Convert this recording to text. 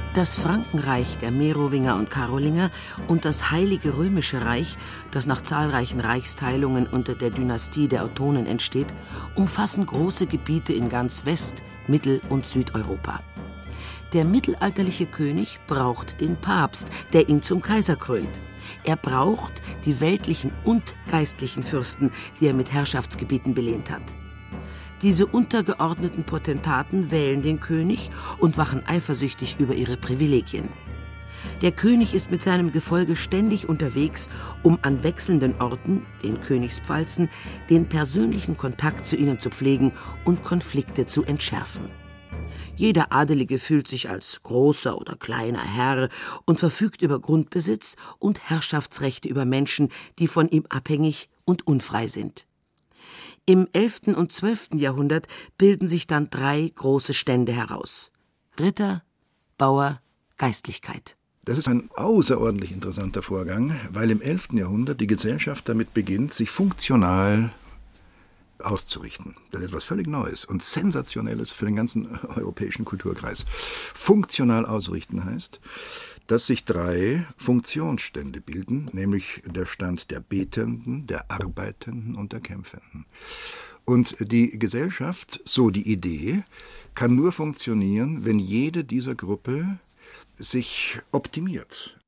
Das Frankenreich der Merowinger und Karolinger und das Heilige Römische Reich, das nach zahlreichen Reichsteilungen unter der Dynastie der Ottonen entsteht, umfassen große Gebiete in ganz West-, Mittel- und Südeuropa. Der mittelalterliche König braucht den Papst, der ihn zum Kaiser krönt. Er braucht die weltlichen und geistlichen Fürsten, die er mit Herrschaftsgebieten belehnt hat. Diese untergeordneten Potentaten wählen den König und wachen eifersüchtig über ihre Privilegien. Der König ist mit seinem Gefolge ständig unterwegs, um an wechselnden Orten, den Königspfalzen, den persönlichen Kontakt zu ihnen zu pflegen und Konflikte zu entschärfen. Jeder Adelige fühlt sich als großer oder kleiner Herr und verfügt über Grundbesitz und Herrschaftsrechte über Menschen, die von ihm abhängig und unfrei sind. Im 11. und 12. Jahrhundert bilden sich dann 3 große Stände heraus: Ritter, Bauer, Geistlichkeit. Das ist ein außerordentlich interessanter Vorgang, weil im 11. Jahrhundert die Gesellschaft damit beginnt, sich funktional auszurichten. Das ist etwas völlig Neues und Sensationelles für den ganzen europäischen Kulturkreis. Funktional ausrichten heißt, dass sich 3 Funktionsstände bilden, nämlich der Stand der Betenden, der Arbeitenden und der Kämpfenden. Und die Gesellschaft, so die Idee, kann nur funktionieren, wenn jede dieser Gruppe sich optimiert.